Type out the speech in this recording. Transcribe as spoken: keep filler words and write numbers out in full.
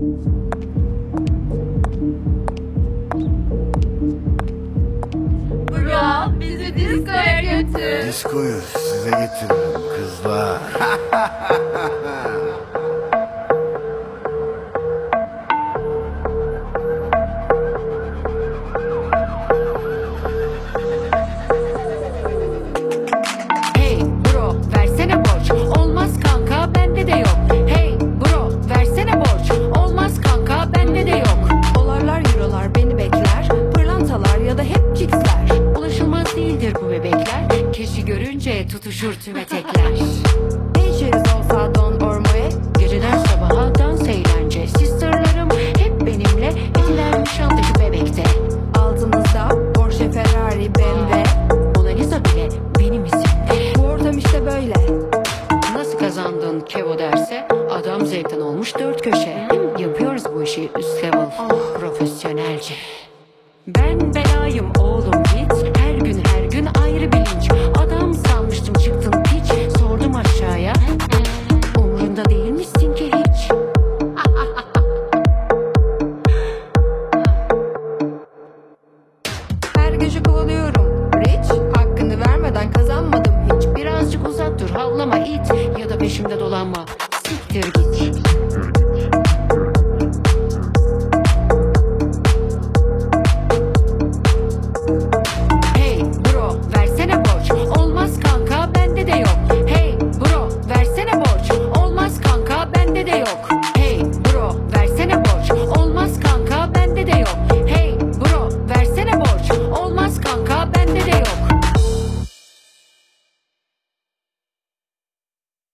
Bro, bizi diskoya götür. Diskoyu size getiririm kızlar. Hey bro versene borç, olmaz kanka bende de yok. Hey bro versene borç, olmaz kanka bende de yok. Dolarlar eurolar beni bekler, pırlantalar ya da hep ciksler. Ulaşılmaz değildir bu bebekler, keşi görünce tutuşur tüm etekler. Ne işiniz olsa don ormoye, Geceden sabaha dans eğlence, sisterlarım hep benimle, etiler Nişantaşı bebekte. altımızda Porsche, Ferrari, B M W. Mona Lisa bile benim isimde. Bu ortam işte böyle. Nasıl kazandın Kevo derse, adam zevkten olmuş dört köşe. Yapıyoruz bu işi üst level, profesyonelce. Ben belayım oğlum git, her gün her gün ayrı bilinç. Adam sanmıştım çıktın piç, sordum aşağıya, umrunda değilmişsin ki hiç. Her gece kovalıyorum rich, hakkını vermeden kazanmadım hiç. Birazcık uzak dur, havlama it, ya da peşimde dolanma, siktir git. Hey bro versene borç, olmaz kanka bende de yok. Hey bro versene borç, olmaz kanka bende de yok.